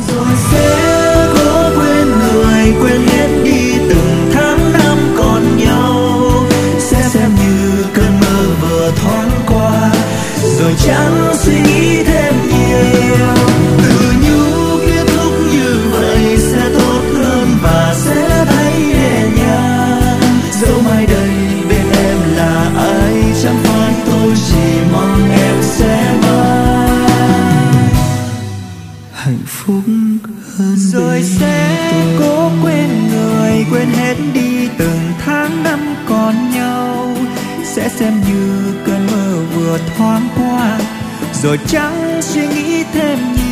Rồi sẽ cố quên người, quên hết đi từng tháng năm còn nhau, sẽ xem như cơn mơ vừa thoáng qua, rồi chẳng suy nghĩ thêm nhiều. Từ nhủ kết thúc như vậy sẽ tốt hơn và sẽ thấy nhẹ nhàng. Dẫu mai đây bên em là ai, chẳng phải tôi chỉ mong em sẽ mãi hạnh phúc hơn. Rồi sẽ cố quên người, quên hết đi từng tháng năm còn nhau, sẽ xem như cơn mơ vừa thoáng qua, rồi chẳng suy nghĩ thêm nhiều.